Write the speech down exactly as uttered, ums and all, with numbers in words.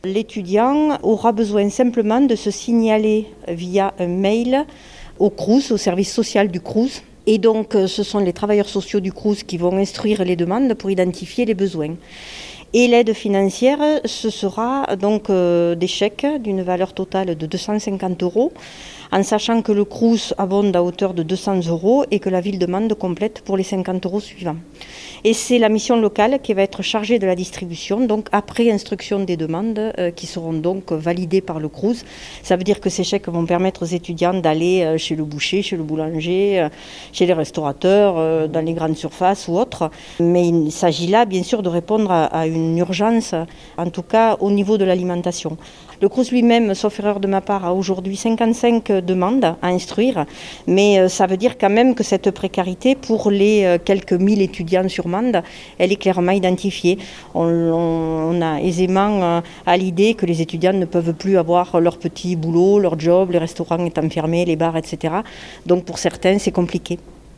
L'étudiant aura besoin simplement de se signaler via un mail au Crous, au service social du Crous. Et donc, ce sont les travailleurs sociaux du Crous qui vont instruire les demandes pour identifier les besoins. Et l'aide financière, ce sera donc euh, des chèques d'une valeur totale de deux cent cinquante euros, en sachant que le Crous abonde à hauteur de deux cents euros et que la ville demande complète pour les cinquante euros suivants. Et c'est la mission locale qui va être chargée de la distribution, donc après instruction des demandes euh, qui seront donc validées par le Crous. Ça veut dire que ces chèques vont permettre aux étudiants d'aller euh, chez le boucher, chez le boulanger, euh, chez les restaurateurs, euh, dans les grandes surfaces ou autres. Mais il s'agit là, bien sûr, de répondre à, à une urgence, en tout cas au niveau de l'alimentation. Le Crous lui-même, sauf erreur de ma part, a aujourd'hui cinquante-cinq demandes à instruire, mais ça veut dire quand même que cette précarité, pour les quelques mille étudiants sur Mende, elle est clairement identifiée. On, on, on a aisément à l'idée que les étudiants ne peuvent plus avoir leur petit boulot, leur job, les restaurants étant fermés, les bars, et cetera. Donc pour certains, c'est compliqué.